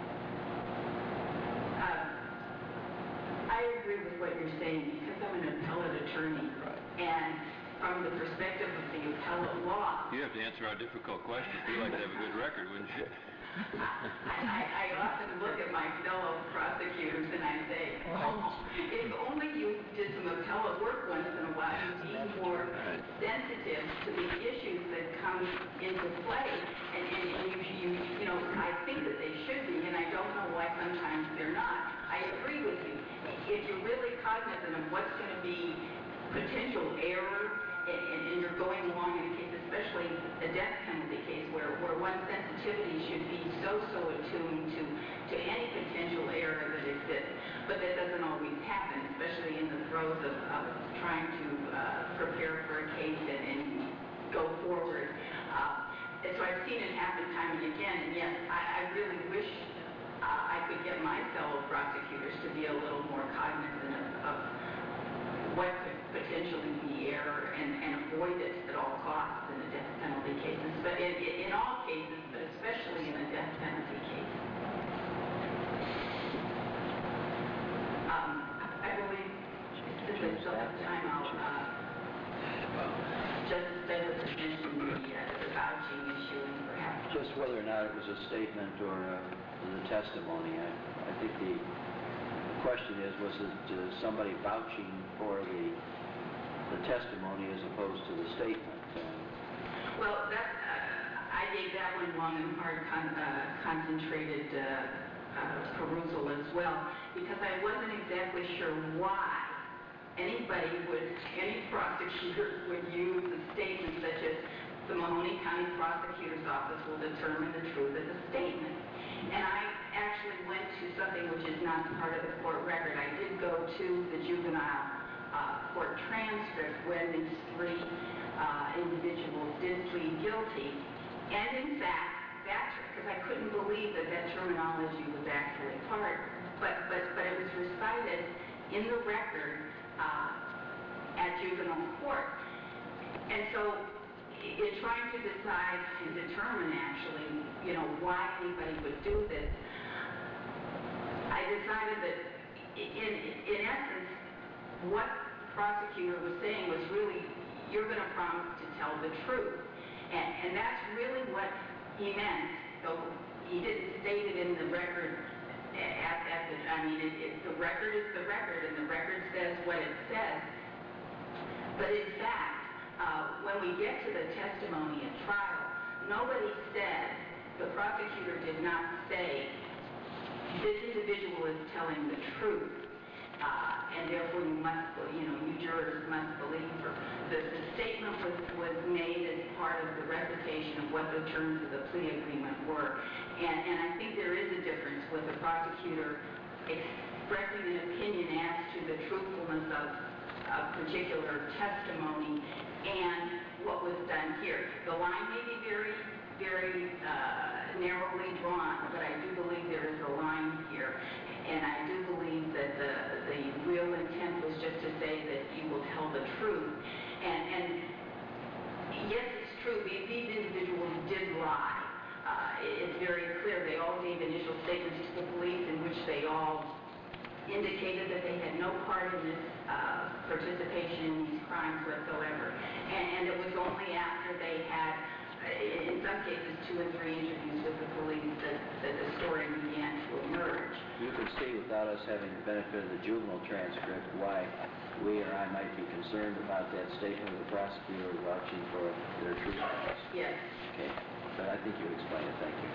Uh, I agree with what you're saying because I'm an appellate attorney. Right. And from the perspective of the appellate law, You have to answer our difficult questions. You'd like to have a good record, wouldn't you? I, I often look at my fellow prosecutors and I say, oh, if only you did some appellate work once in a while, you'd be more sensitive to the issues that come into play. And, and you, you, you know, I think that they should be, and I don't know why sometimes they're not. I agree with you. If you're really cognizant of what's going to be potential error, and, and, and you're going along in a case, especially a death penalty case, where, where one's sensitivity should be so, so attuned to, to any potential error that exists. But that doesn't always happen, especially in the throes of, of trying to uh, prepare for a case and, and go forward. Uh, and so I've seen it happen time and again, and yes, I, I really wish uh, I could get my fellow prosecutors to be a little more cognizant of, of what could potentially be error and, and avoid it at all costs in the death penalty cases, but in, in all cases, but especially in a death penalty case. Um, I believe since I still have time, I'll, uh, Justice Douglas has mentioned the, uh, the vouching issue and perhaps... Just whether or not it was a statement or uh, the testimony. I, I think the question is, was it uh, somebody vouching for the the testimony as opposed to the statement? And well, that uh, I gave that one long and hard con uh, concentrated uh, uh, perusal as well, because I wasn't exactly sure why anybody would, any prosecutor would use a statement such as the Mahoney County Prosecutor's Office will determine the truth of the statement. And I actually went to something which is not part of the court record. I did go to the juvenile uh, court transcript when these three uh, individuals did plead guilty. And in fact, that's because I couldn't believe that that terminology was actually part, but, but, but it was recited in the record uh, at juvenile court. And so in trying to decide and determine actually, you know, why anybody would do this, I decided that in, in essence, what the prosecutor was saying was really, you're going to promise to tell the truth. And, and that's really what he meant. So he didn't state it in the record at, at the, I mean, it, it, the record is the record, and the record says what it says. But in fact, Uh, when we get to the testimony at trial, nobody said, the prosecutor did not say, this individual is telling the truth. uh, and therefore you must, you know, you jurors must believe her. The, the statement was, was made as part of the recitation of what the terms of the plea agreement were. And, and I think there is a difference with the prosecutor expressing an opinion as to the truthfulness of a particular testimony and what was done here. The line may be very, very uh, narrowly drawn, but I do believe there is a line here. And I do believe that the, the real intent was just to say that you will tell the truth. And, and yes, it's true, these, these individuals did lie. Uh, it's very clear. They all gave initial statements to the police in which they all indicated that they had no part in this uh, participation in these crimes whatsoever. And, and it was only after they had, uh, in some cases, two and three interviews with the police that, that the story began to emerge. You can see, without us having the benefit of the juvenile transcript, why we or I might be concerned about that statement of the prosecutor vouching for their truthfulness. Yes. Okay. But I think you explained it. Thank you.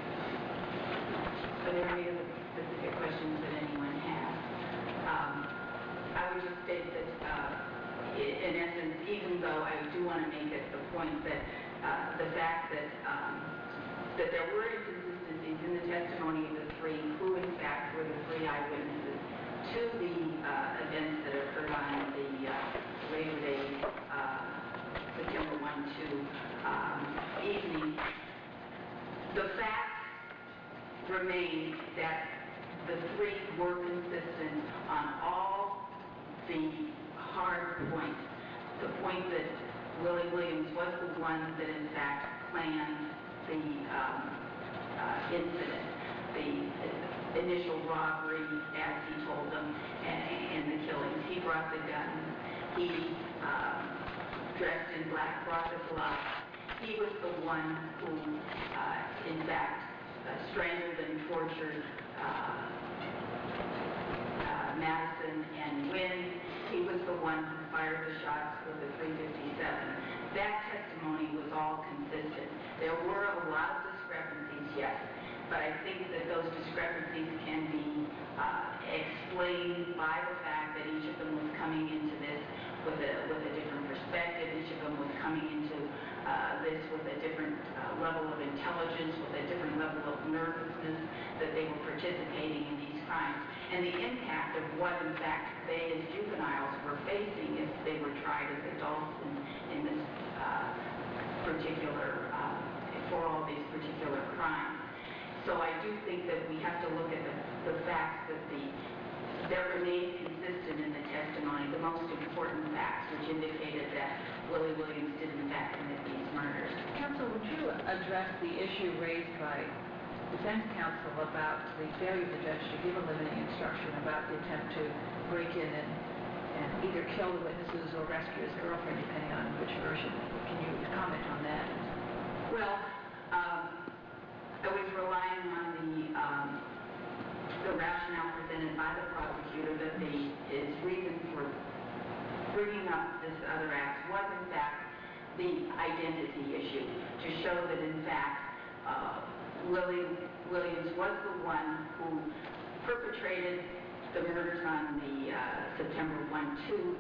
Are there any other specific questions that anyone has? Um, I would just state that, uh, in essence, even though I do want to make it the point that uh, the fact that um, that there were inconsistencies in the testimony of the three, who in fact were the three eyewitnesses to the uh, events that occurred on the uh, Labor Day, uh, September first, two um, evening, the facts remain that the three were consistent on all the hard points. The point that Willie Williams was the one that in fact planned the um, uh, incident, the initial robbery, as he told them, and, and the killings. He brought the gun. He, um, dressed in black, brought the gloves. He was the one who, uh, in fact, uh, strangled and tortured uh, uh, Madison and Wynn. He was the one who fired the shots with the three fifty-seven. That testimony was all consistent. There were a lot of discrepancies, yes, but I think that those discrepancies can be uh, explained by the fact that each of them was coming into this with a, with a different perspective. Each of them was coming into uh, this with a different uh, level of intelligence, with a different level of nervousness, that they were participating in these crimes. And the impact of what, in fact, they as juveniles were facing if they were tried as adults in, in this uh, particular, uh, for all these particular crimes. So I do think that we have to look at the, the facts that the that remained consistent in the testimony, the most important facts, which indicated that Willie Williams did in fact commit these murders. Counsel, would you address the issue raised by defense counsel about the failure of the judge to give a limiting instruction about the attempt to break in and, and either kill the witnesses or rescue his girlfriend, depending on which version? Can you comment on that? Well, um, I was relying on the um, the rationale presented by the prosecutor that the, his reason for bringing up this other act was in fact the identity issue, to show that in fact uh, Willie Williams was the one who perpetrated the murders on the uh, September first, two,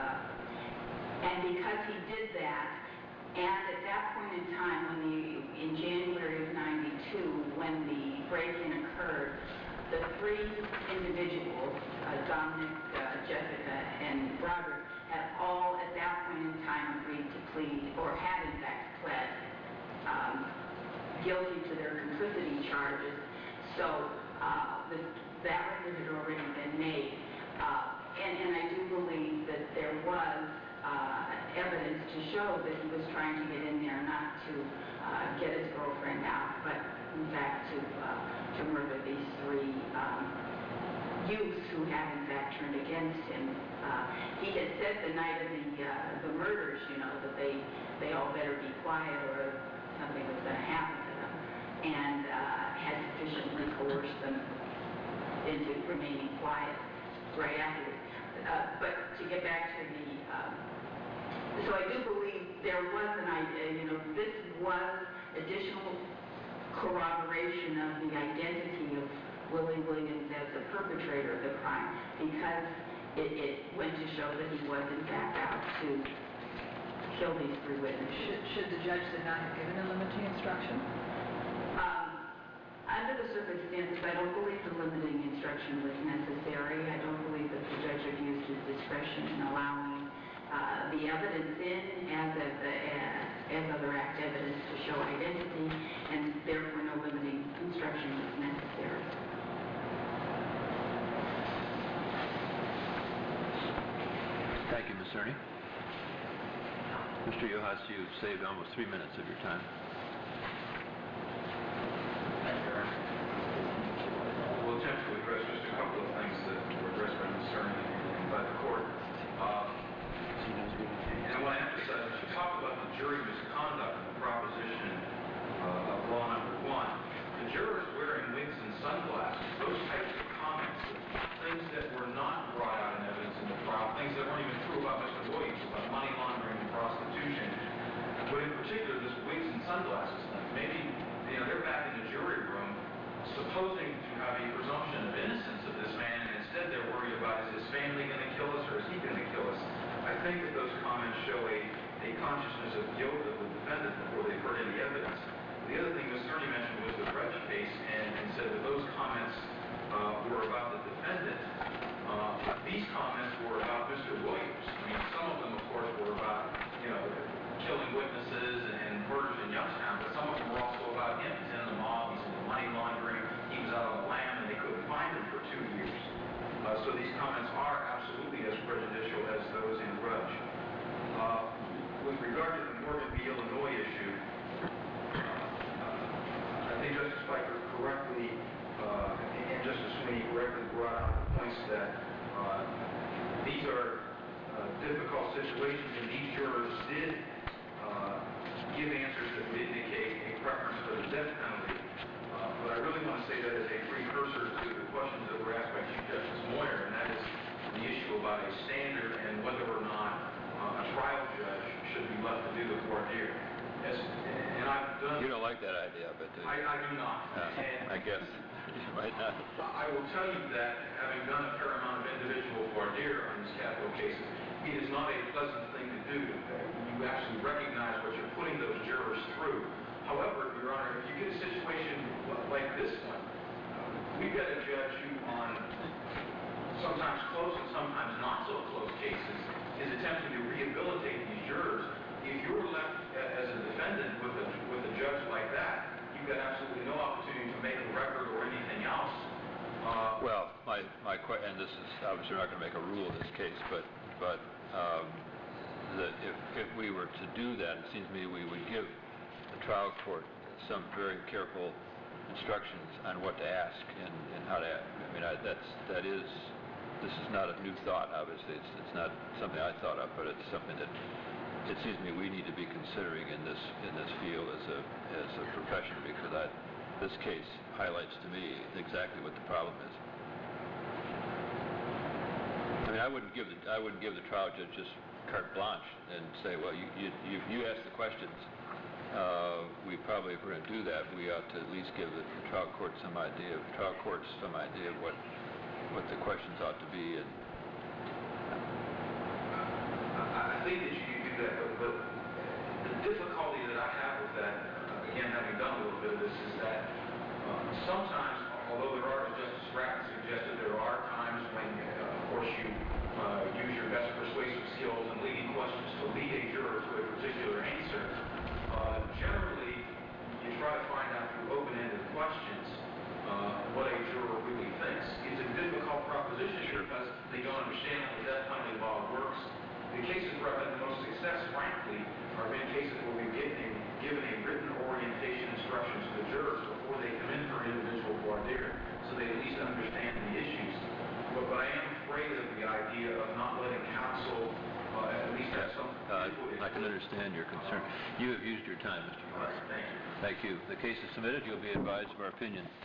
uh, and because he did that, and at that point in time, when the in January of ninety-two, when the break-in occurred, the three individuals, uh, Dominic, uh, Jessica, and Robert, had all at that point in time agreed to plead, or had in fact pled um, guilty to their complicity charges. So uh, the, that record had already been made. Uh, and, and I do believe that there was uh, evidence to show that he was trying to get in there not to uh, get his girlfriend out, but in fact to, uh, to murder these three um, youths who had in fact turned against him. Uh, he had said the night of the, uh, the murders, you know, that they, they all better be quiet or something was going to happen to them, and uh, had sufficiently coerced them into remaining quiet right afterwards. Uh, but to get back to the, um, so I do believe there was an idea, you know, this was additional corroboration of the identity of Willie Williams as the perpetrator of the crime, because it, it went to show that he was in fact out to kill these three witnesses. Should, should the judge then not have given a limiting instruction? Um, Under the circumstances, I don't believe the limiting instruction was necessary. I don't believe that the judge abused his discretion in allowing uh, the evidence in as, of the, uh, as other act evidence to show identity, and therefore no limiting instruction was necessary. Thank you, Miz Ernie. Mister Yohas, you've saved almost three minutes of your time. Thank you, Your Honor. We'll attempt to address just a couple of things that were addressed by Miz Cerny and by the court. Uh, and I want to emphasize, when she talked about the jury misconduct and the proposition uh, of law number one, the jurors wearing wigs and sunglasses, those types of comments, things that were not brought out in evidence in the trial, things that weren't even true about Mister Williams, about money laundering and prostitution, but in particular this wigs and sunglasses thing. Maybe, you know, they're back in the jury room supposing to have a presumption of innocence of this man, and instead they're worried about, is his family going to kill us or is he going to kill us? I think that those comments show a, a consciousness of guilt of the defendant before they've heard any evidence. The other thing Miz Cerny mentioned was the Rudge case, and, and said that those comments uh, were about the defendant. Uh, these comments were about Mister Williams. I mean, some of them, of course, were about, you know, killing witnesses and, and murders in Youngstown, but some of them were also about him. He's in the mob, he's in the money laundering, he was out on the lam, and they couldn't find him for two years. Uh, so these comments are absolutely as prejudicial as those in Rudge. Uh, with regard to the Morgan v. Illinois issue, uh, I think Justice Piper correctly, uh, and Justice Sweeney correctly brought out the points that uh, these are uh, difficult situations, and these jurors did uh, give answers that would indicate a preference for the death penalty. Uh, but I really want to say that as a precursor to the questions that were asked by Chief Justice Moyer, and that is the issue about a standard and whether or not uh, a trial judge should be left to do the voir dire. As, and I've done... You don't like that idea, but... Uh, I, I do not. Uh, and I guess you might not. I will tell you that, having done a fair amount of individual voir dire on these capital cases, it is not a pleasant thing to do. You actually recognize what you're putting those jurors through. However, Your Honor, if you get a situation like this one, we've got a judge who, on sometimes close and sometimes not so close cases, is attempting to rehabilitate these jurors. If you're left as a defendant with a, with a judge like that, you've got absolutely no opportunity to make a record or anything else. Uh, well, my, my que- and this is obviously we're not going to make a rule in this case, but but um, the, if, if we were to do that, it seems to me we would give the trial court some very careful instructions on what to ask and, and how to act. I mean, I, that's that is this is not a new thought. Obviously, it's it's not something I thought of, but it's something that it seems to me we need to be considering in this in this field as a as a profession, because I, this case highlights to me exactly what the problem is. I mean, I wouldn't give the I wouldn't give the trial judge just carte blanche and say, well, you you you, you ask the questions. Uh, we probably, if we're going to do that, we ought to at least give the trial court some idea, trial courts some idea of what what the questions ought to be. And I think that you can do that, but, but the difficulty that I have with that, uh, again, having done a little bit of this, is that uh, sometimes, although there are, as Justice Stratton suggested, there are times when, uh, of course, you uh, use your best persuasive skills and leading questions to lead a juror to a particular answer. Uh, generally, you try to find out through open-ended questions uh, what a juror really thinks. It's a difficult proposition Sure. because they don't understand how the death penalty law works. The cases where I've had the most success, frankly, are in cases where we've given a, given a written orientation instruction to the jurors before they come in for an individual voir dire, so they at least understand the issues. But, but I am afraid of the idea of not letting counsel uh, at least have some uh, input. I can understand your concern. You have used your time, Mister Yohas. Thank you. Thank you. The case is submitted. You'll be advised of our opinion.